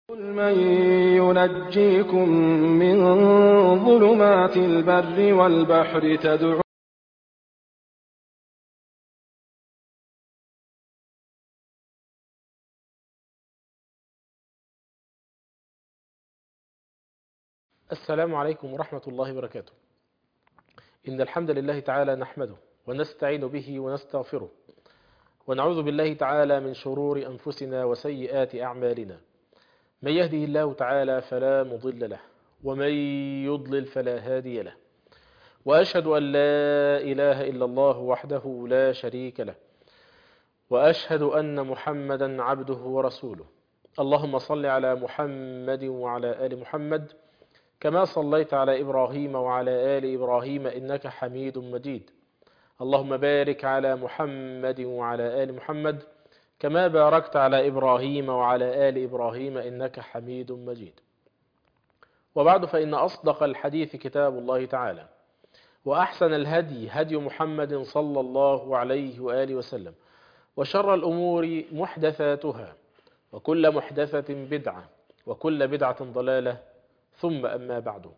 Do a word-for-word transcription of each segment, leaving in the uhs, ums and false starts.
قل من ينجيكم من ظلمات البر والبحر تدعون السلام عليكم ورحمة الله وبركاته. إن الحمد لله تعالى نحمده ونستعين به ونستغفره ونعوذ بالله تعالى من شرور أنفسنا وسيئات أعمالنا. من يهده الله تعالى فلا مضل له ومن يضلل فلا هادي له، وأشهد أن لا إله إلا الله وحده لا شريك له، وأشهد أن محمدا عبده ورسوله. اللهم صل على محمد وعلى آل محمد كما صليت على إبراهيم وعلى آل إبراهيم إنك حميد مجيد. اللهم بارك على محمد وعلى آل محمد كما باركت على إبراهيم وعلى آل إبراهيم إنك حميد مجيد. وبعد، فإن أصدق الحديث كتاب الله تعالى، وأحسن الهدي هدي محمد صلى الله عليه وآله وسلم، وشر الأمور محدثاتها، وكل محدثة بدعة، وكل بدعة ضلالة، ثم أما بعد.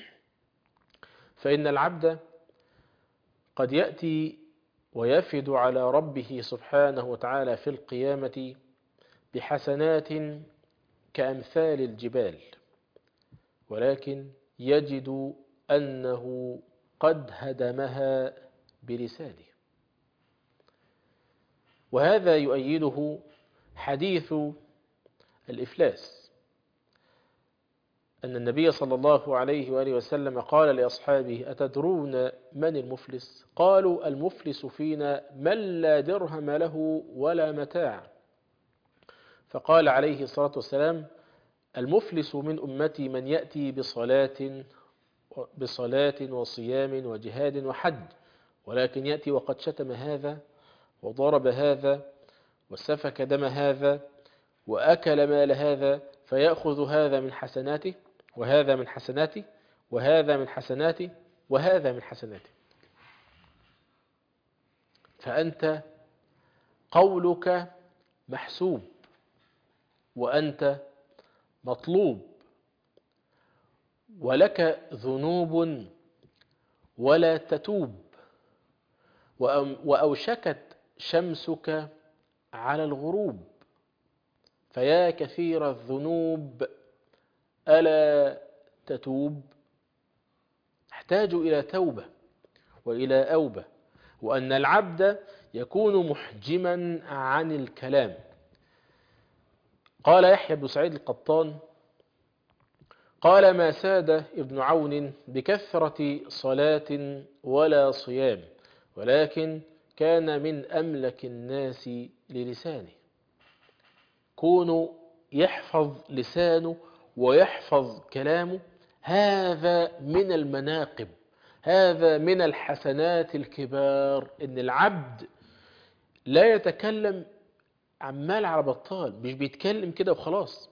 فإن العبد قد يأتي ويفد على ربه سبحانه وتعالى في القيامة بحسنات كأمثال الجبال، ولكن يجد أنه قد هدمها بلسانه. وهذا يؤيده حديث الإفلاس، أن النبي صلى الله عليه وآله وسلم قال لأصحابه: أتدرون من المفلس؟ قالوا: المفلس فينا من لا درهم له ولا متاع. فقال عليه الصلاة والسلام: المفلس من أمتي من يأتي بصلاة بصلاة وصيام وجهاد وحج، ولكن يأتي وقد شتم هذا وضرب هذا وسفك دم هذا وأكل مال هذا، فيأخذ هذا من حسناته وهذا من حسناته وهذا من حسناته وهذا من حسناته. فأنت قولك محسوب، وأنت مطلوب، ولك ذنوب ولا تتوب، وأوشكت شمسك على الغروب. فيا كثير الذنوب ألا تتوب؟ احتاج إلى توبة وإلى أوبة، وأن العبد يكون محجما عن الكلام. قال يحيى بن سعيد القطان: قال ما ساد ابن عون بكثرة صلاة ولا صيام، ولكن كان من أملك الناس للسانه. كونه يحفظ لسانه ويحفظ كلامه، هذا من المناقب، هذا من الحسنات الكبار. إن العبد لا يتكلم عمال على بطال، مش بيتكلم كده وخلاص.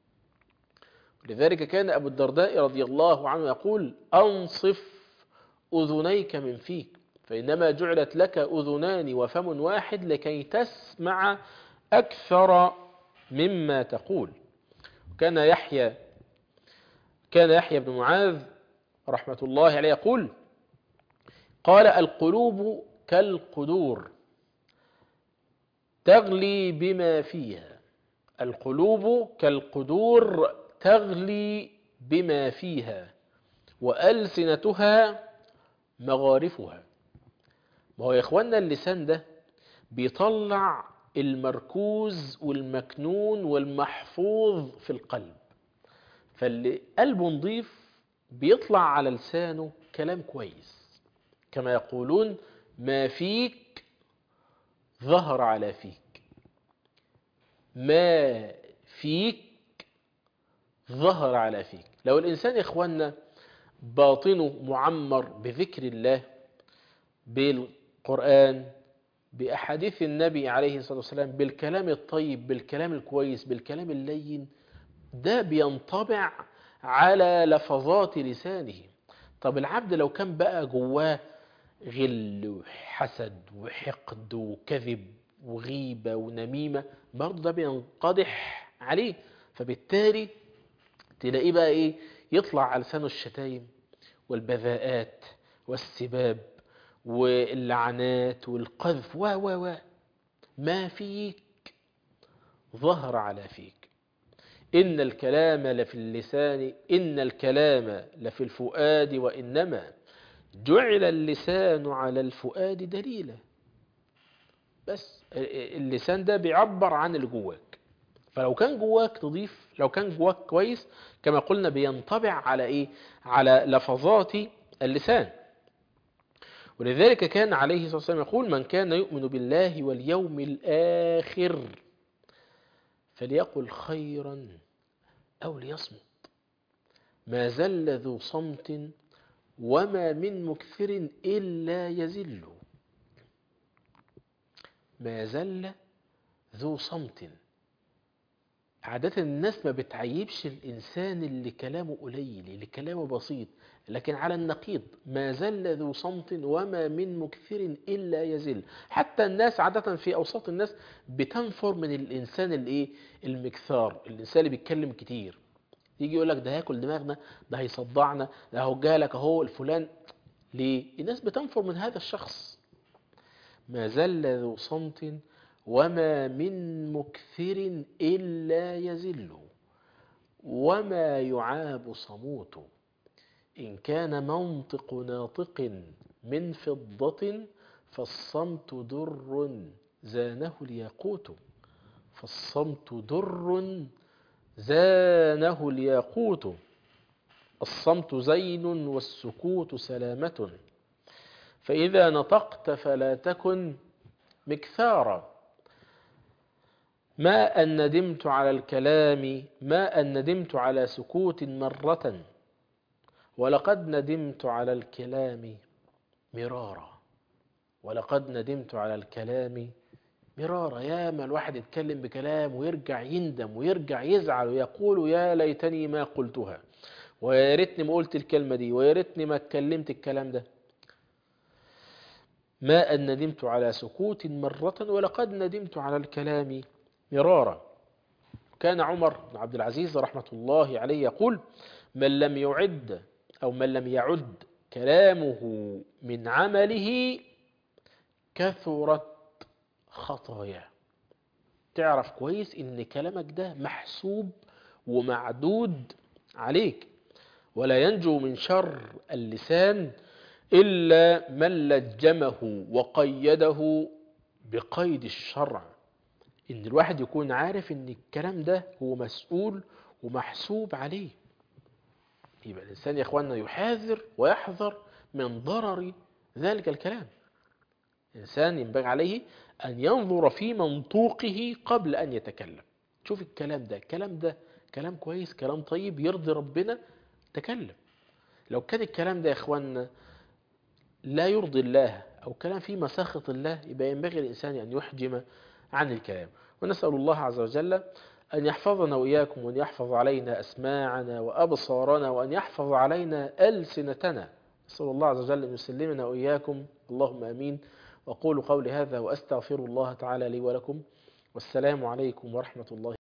لذلك كان أبو الدرداء رضي الله عنه يقول: أنصف أذنيك من فيك، فإنما جعلت لك أذنان وفم واحد لكي تسمع أكثر مما تقول. كان يحيى كان يحيى بن معاذ رحمة الله عليه يقول: قال: القلوب كالقدور تغلي بما فيها. القلوب كالقدور تغلي بما فيها، وألسنتها مغارفها. ما هو يا إخوانا اللسان ده بيطلع المركوز والمكنون والمحفوظ في القلب. فاللي قلبه نضيف بيطلع على لسانه كلام كويس، كما يقولون: ما فيك ظهر على فيك، ما فيك ظهر على فيك. لو الإنسان يا إخوانا باطنه معمر بذكر الله، بالقرآن، بأحاديث النبي عليه الصلاة والسلام، بالكلام الطيب، بالكلام الكويس، بالكلام اللين، ده بينطبع على لفظات لسانه. طب العبد لو كان بقى جواه غل وحسد وحقد وكذب وغيبة ونميمة، برضه ده بينقضح عليه. فبالتالي تلاقيه بقى إيه، يطلع على لسانه الشتايم والبذاءات والسباب واللعنات والقذف و و و ما فيك ظهر على فيك. إن الكلام لفي اللسان، إن الكلام لفي الفؤاد، وإنما جعل اللسان على الفؤاد دليلا. بس اللسان ده بيعبر عن اللي جواك، فلو كان جواك تضيف، لو كان جواك كويس كما قلنا بينطبع على إيه؟ على لفظات اللسان. ولذلك كان عليه الصلاة والسلام يقول: من كان يؤمن بالله واليوم الآخر فليقل خيرا أو ليصمت. ما زل ذو صمت وما من مكثر إلا يزل. ما زل ذو صمت. عادة الناس ما بتعيبش الإنسان اللي كلامه قليل، اللي كلامه بسيط، لكن على النقيض: ما زل ذو صمت وما من مكثر إلا يزل. حتى الناس عادة في أوساط الناس بتنفر من الإنسان الإيه؟ المكثار، الإنسان اللي بيتكلم كتير. يجي يقول لك ده هياكل دماغنا، ده هيصدعنا، ده هو جالك اهو الفلان. ليه؟ الناس بتنفر من هذا الشخص. ما زل ذو صمت وما من مكثر إلا يزل، وما يعاب صموت. إن كان منطق ناطق من فضة فالصمت در زانه الياقوت. فالصمت در زانه الياقوت. الصمت زين والسكوت سلامة، فإذا نطقت فلا تكن مكثارا. ما أن ندمت على الكلام، ما أن ندمت على سكوت مرة، ولقد ندمت على الكلام مرارا. ولقد ندمت على الكلام مرارا. يا ما الواحد يتكلم بكلام ويرجع يندم ويرجع يزعل ويقول: يا ليتني ما قلتها، ويا ريتني ما قلت الكلمة دي، ويا ريتني ما اتكلمت الكلام ده. ما أن ندمت على سكوت مرة، ولقد ندمت على الكلام مرارا. كان عمر بن عبد العزيز رحمة الله عليه يقول: من لم يعد أو من لم يعد كلامه من عمله كثرت خطاياه. تعرف كويس إن كلامك ده محسوب ومعدود عليك. ولا ينجو من شر اللسان إلا من لجمه وقيده بقيد الشرع. إن الواحد يكون عارف إن الكلام ده هو مسؤول ومحسوب عليه. يبقى الإنسان يا إخواننا يحاذر ويحذر من ضرر ذلك الكلام. الإنسان ينبغي عليه أن ينظر في منطوقه قبل أن يتكلم. شوف الكلام ده، الكلام ده كلام كويس، كلام طيب يرضي ربنا، تكلم. لو كان الكلام ده يا إخواننا لا يرضي الله أو كلام فيه مساخط الله، يبقى ينبغي الإنسان أن يحجم عن الكلام. ونسأل الله عز وجل أن يحفظنا وإياكم، وأن يحفظ علينا أسماعنا وأبصارنا، وأن يحفظ علينا ألسنتنا. نسأل الله عز وجل أن يسلمنا وإياكم، اللهم آمين. وأقول قولي هذا وأستغفر الله تعالى لي ولكم، والسلام عليكم ورحمة الله.